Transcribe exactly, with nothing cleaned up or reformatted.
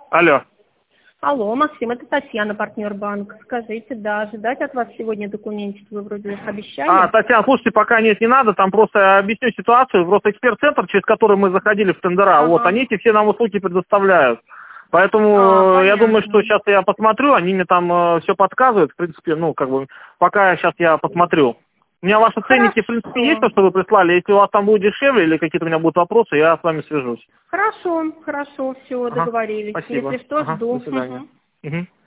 Алло. Алло, Максим, это Татьяна, партнер банка. Скажите, да, ожидать от вас сегодня документики вы вроде их обещали? А, Татьяна, слушайте, пока нет, не надо, там просто объясню ситуацию, просто эксперт-центр, через который мы заходили в тендера, Ага. вот, они эти все нам услуги предоставляют. Поэтому А, я думаю, понятно. что сейчас я посмотрю, они мне там э, все подсказывают, в принципе, ну, как бы, пока сейчас я посмотрю. У меня ваши ценники, в принципе, есть, то, Хорошо. что вы прислали, если у вас там будет дешевле или какие-то у меня будут вопросы, я с вами свяжусь. Хорошо, хорошо, все, Ага, договорились. спасибо. Если что, Ага, жду. до свидания. Мгм. Угу.